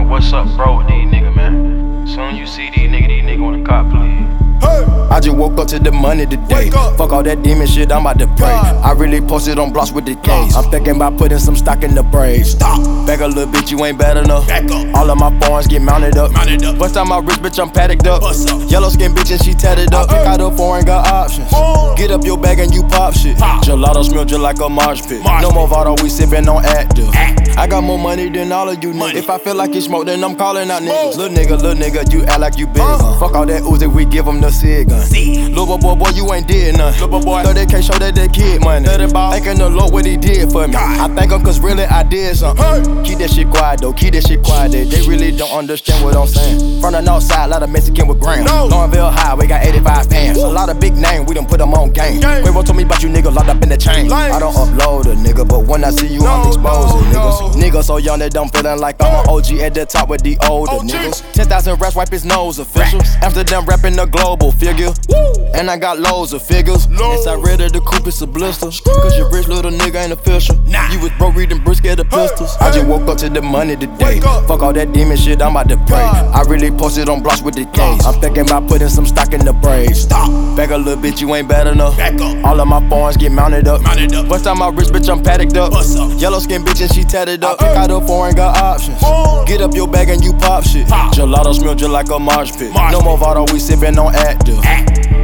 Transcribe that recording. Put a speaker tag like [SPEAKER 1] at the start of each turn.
[SPEAKER 1] What's up, bro, with these niggas, man? Soon you see these niggas wanna cop, please.
[SPEAKER 2] I just woke up to the money today. Fuck all that demon shit, I'm about to pray. I really posted on blocks with the case. I'm thinking about putting some stock in the braids. Back a little bitch, you ain't bad enough. All of my foreigns get mounted up. Bust out my wrist, bitch, I'm padded up. Yellow skin bitch and she tatted up. Pick out a foreign, got options. Get up your bag and you pop shit. Gelato smell just like a marsh pit. No more Vado, we sippin' on active. I got more money than all of you niggas. If I feel like it's smoke, then I'm calling out niggas. Little nigga, you act like you big. Fuck all that Uzi, we give them the cig gun. Little boy, you ain't did none. 30K show that kid money. Thanking the Lord what he did for me. I thank him cause really I did something. Keep that shit quiet though, keep that shit quiet. They really don't understand what I'm saying. From the north side, a lot of Mexican with grams. Lawrenceville High, we got 85 fans. A lot of big names, we done put them on game. Quavo told me about you niggas locked up in the chain. I don't upload a nigga, but when I see you, I'm exposing niggas. Niggas so young that I'm feeling like I'm an OG at the top with the older niggas. 10,000 rats wipe his nose official. Amsterdam rapping the global figure. And I got loads of figures. Inside red of the coupe, it's a blister. Cause your rich little nigga ain't official. You was broke reading brisket of pistols. I just woke up to the money today. Fuck all that demon shit, I'm about to pray. I really posted on blocks with the case. I'm thinking about putting some stock in the braids. Back a little bitch, you ain't bad enough. All of my foreigns get mounted up. Bust out my wrist, bitch, I'm padded up. Yellow skin bitch and she tatted up. Pick out a foreign, got options. Get up your bag and you pop shit. Gelato smell just like a marsh pit. No more Vado, we sippin' on active.